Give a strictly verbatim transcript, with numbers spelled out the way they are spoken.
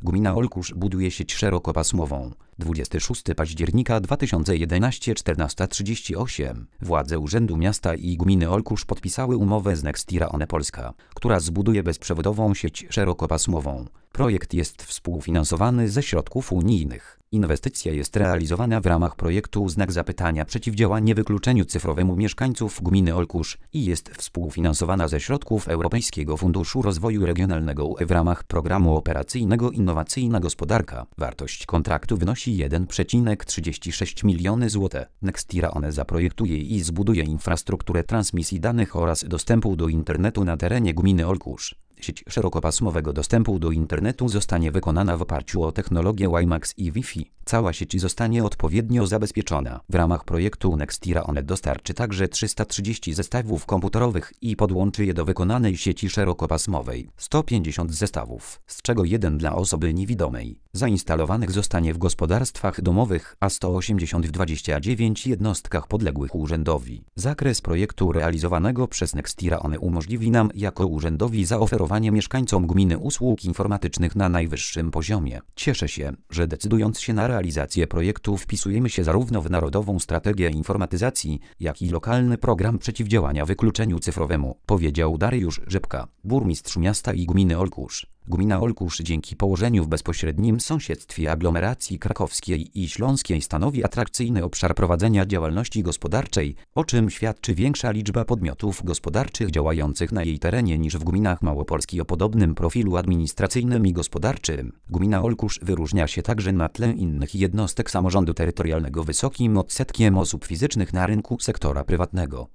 Gmina Olkusz buduje sieć szerokopasmową. dwudziestego szóstego października dwa tysiące jedenastego czternasta trzydzieści osiem władze Urzędu Miasta i Gminy Olkusz podpisały umowę z Nextira One Polska, która zbuduje bezprzewodową sieć szerokopasmową. Projekt jest współfinansowany ze środków unijnych. Inwestycja jest realizowana w ramach projektu Znak Zapytania Przeciwdziałanie Wykluczeniu Cyfrowemu mieszkańców Gminy Olkusz i jest współfinansowana ze środków Europejskiego Funduszu Rozwoju Regionalnego U E w ramach Programu Operacyjnego Innowacyjna Gospodarka. Wartość kontraktu wynosi jeden przecinek trzydzieści sześć miliony złotych. Nextira One zaprojektuje i zbuduje infrastrukturę transmisji danych oraz dostępu do internetu na terenie Gminy Olkusz. Sieć szerokopasmowego dostępu do internetu zostanie wykonana w oparciu o technologię WiMAX i Wi-Fi. Cała sieć zostanie odpowiednio zabezpieczona. W ramach projektu Nextira One dostarczy także trzysta trzydzieści zestawów komputerowych i podłączy je do wykonanej sieci szerokopasmowej. sto pięćdziesiąt zestawów, z czego jeden dla osoby niewidomej, zainstalowanych zostanie w gospodarstwach domowych, a sto osiemdziesiąt w dwudziestu dziewięciu jednostkach podległych urzędowi. Zakres projektu realizowanego przez Nextira One umożliwi nam jako urzędowi zaoferowanie mieszkańcom gminy usług informatycznych na najwyższym poziomie. Cieszę się, że decydując się na realizację projektu wpisujemy się zarówno w Narodową Strategię Informatyzacji, jak i lokalny program przeciwdziałania wykluczeniu cyfrowemu, powiedział Dariusz Rzepka, burmistrz miasta i gminy Olkusz. Gmina Olkusz dzięki położeniu w bezpośrednim sąsiedztwie aglomeracji krakowskiej i śląskiej stanowi atrakcyjny obszar prowadzenia działalności gospodarczej, o czym świadczy większa liczba podmiotów gospodarczych działających na jej terenie niż w gminach Małopolski o podobnym profilu administracyjnym i gospodarczym. Gmina Olkusz wyróżnia się także na tle innych jednostek samorządu terytorialnego wysokim odsetkiem osób fizycznych na rynku sektora prywatnego.